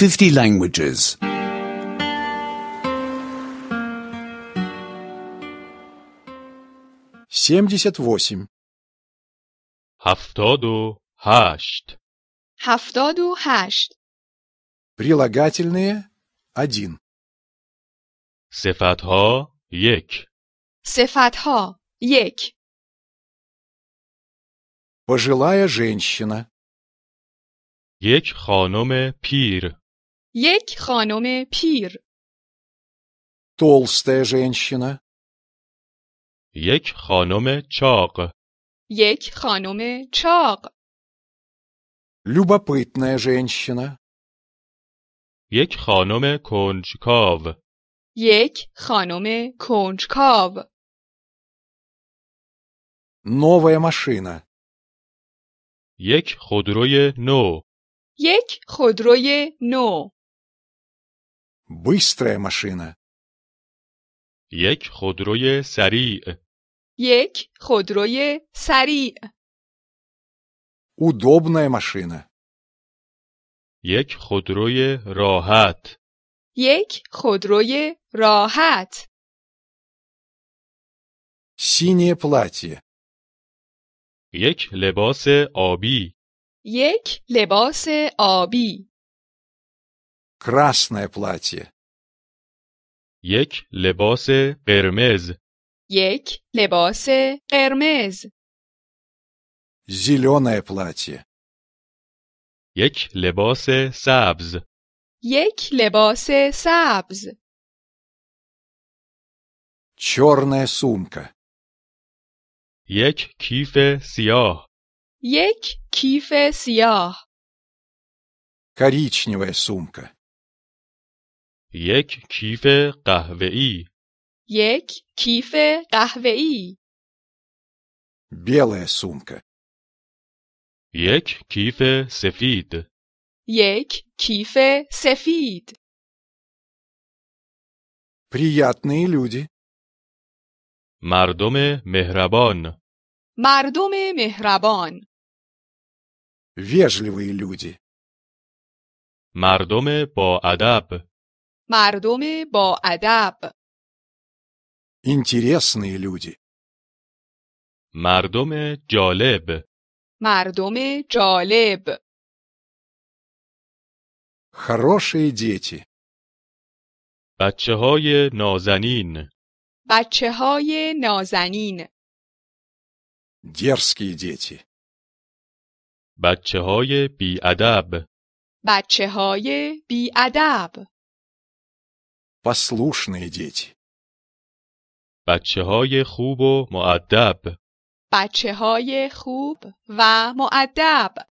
50 languages. 78. 78. 78. Прилагательные 1. صفتها 1. صفتها 1. Пожилая женщина. 1 خانم پیر. 1 خانم پیر. Толстая женщина. 1 خانم چاق. 1 خانم چاق. Любопытная женщина. 1 خانم کنجکاو. 1 خانم کنجکاو. Новая машина. 1 خودروی نو. 1 خودروی نو. Быстрая машина. 1 خودروی سریع. 1 خودروی سریع. Удобная машина. 1 خودروی راحت. 1 خودروی راحت. Синее платье. 1 لباس آبی. 1 لباس آبی. Красное платье. 1 لباس قرمز. 1 لباس قرمز. Зеленое платье. 1 لباس سبز. 1 لباس سبز. Черная сумка. 1 کیف سیاه. 1 کیف سیاه. Коричневая сумка. 1 کیف قهوه‌ای. 1 کیف قهوه‌ای. Белая сумка. 1 کیف سفید. 1 کیف سفید. Приятные люди. مردم مهربان. مردم مهربان. Вежливые люди. مردم با ادب. مردم با ادب. Интересные люди. مردم جالب. مردم جالب. Хорошие дети. بچه‌های نازنین. بچه‌های نازنین. Дерзкие дети. بچه‌های بی‌ادب. بچه‌های بی‌ادب. Послушные дети. بچه‌های خوب و مؤدب. بچه‌های خوب و مؤدب.